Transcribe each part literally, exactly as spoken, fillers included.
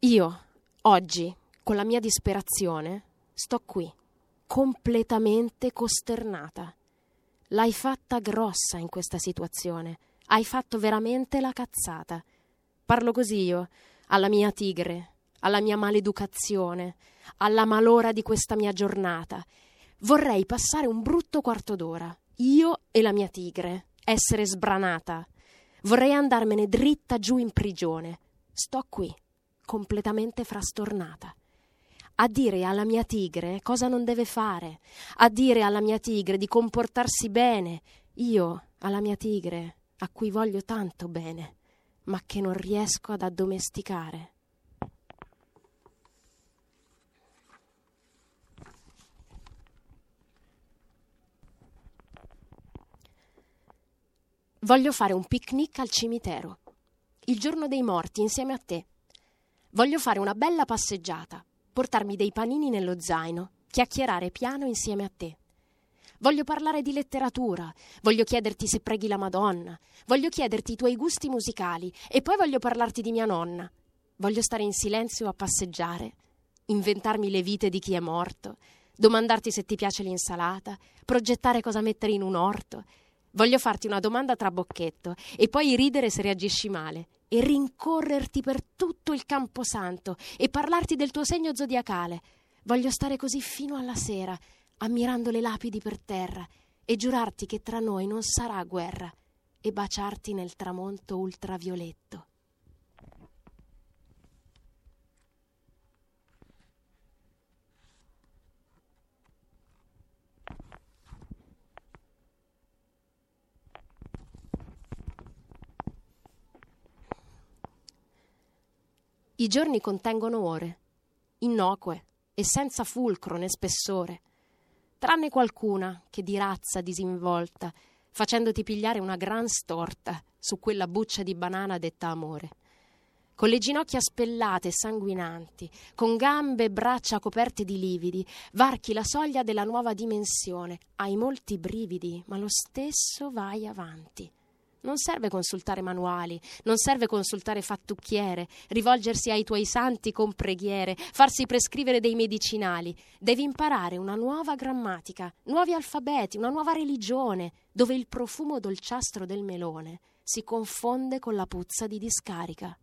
Io, oggi, con la mia disperazione, sto qui, completamente costernata. L'hai fatta grossa in questa situazione. Hai fatto veramente la cazzata. Parlo così io, alla mia tigre, alla mia maleducazione, alla malora di questa mia giornata. Vorrei passare un brutto quarto d'ora, io e la mia tigre, essere sbranata. Vorrei andarmene dritta giù in prigione. Sto qui, completamente frastornata. A dire alla mia tigre cosa non deve fare, a dire alla mia tigre di comportarsi bene. Io, alla mia tigre, a cui voglio tanto bene, ma che non riesco ad addomesticare. Voglio fare un picnic al cimitero, il giorno dei morti insieme a te. Voglio fare una bella passeggiata, portarmi dei panini nello zaino, chiacchierare piano insieme a te. Voglio parlare di letteratura, voglio chiederti se preghi la Madonna, voglio chiederti i tuoi gusti musicali e poi voglio parlarti di mia nonna. Voglio stare in silenzio a passeggiare, inventarmi le vite di chi è morto, domandarti se ti piace l'insalata, progettare cosa mettere in un orto. Voglio farti una domanda trabocchetto e poi ridere se reagisci male e rincorrerti per tutto il camposanto e parlarti del tuo segno zodiacale. Voglio stare così fino alla sera, ammirando le lapidi per terra e giurarti che tra noi non sarà guerra e baciarti nel tramonto ultravioletto. I giorni contengono ore, innocue e senza fulcro né spessore, tranne qualcuna che di razza disinvolta, facendoti pigliare una gran storta su quella buccia di banana detta amore. Con le ginocchia spellate e sanguinanti, con gambe e braccia coperte di lividi, varchi la soglia della nuova dimensione. Hai molti brividi, ma lo stesso vai avanti. Non serve consultare manuali, non serve consultare fattucchiere, rivolgersi ai tuoi santi con preghiere, farsi prescrivere dei medicinali. Devi imparare una nuova grammatica, nuovi alfabeti, una nuova religione, dove il profumo dolciastro del melone si confonde con la puzza di discarica.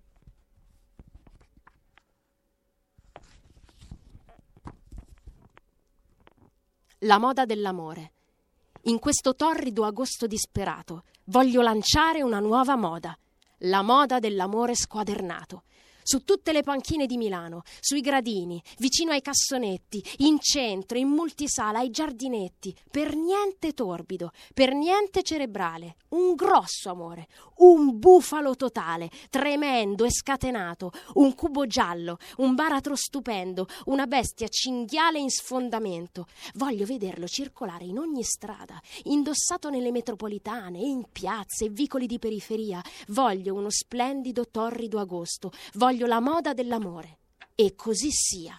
La moda dell'amore. In questo torrido agosto disperato voglio lanciare una nuova moda, la moda dell'amore squadernato. Su tutte le panchine di Milano, sui gradini, vicino ai cassonetti, in centro, in multisala, ai giardinetti, per niente torbido, per niente cerebrale, un grosso amore, un bufalo totale, tremendo e scatenato, un cubo giallo, un baratro stupendo, una bestia cinghiale in sfondamento. Voglio vederlo circolare in ogni strada, indossato nelle metropolitane, in piazze e vicoli di periferia. Voglio uno splendido torrido agosto, voglio la moda dell'amore, e così sia.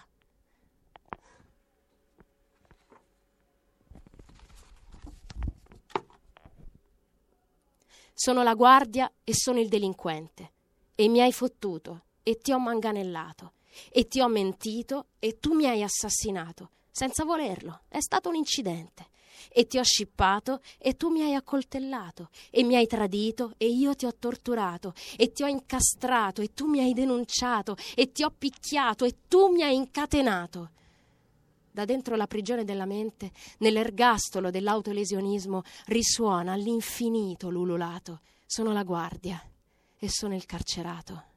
Sono la guardia e sono il delinquente, e mi hai fottuto e ti ho manganellato e ti ho mentito e tu mi hai assassinato senza volerlo, è stato un incidente. E ti ho scippato e tu mi hai accoltellato e mi hai tradito e io ti ho torturato e ti ho incastrato e tu mi hai denunciato e ti ho picchiato e tu mi hai incatenato. Da dentro la prigione della mente, nell'ergastolo dell'autolesionismo, risuona all'infinito l'ululato. Sono la guardia e sono il carcerato.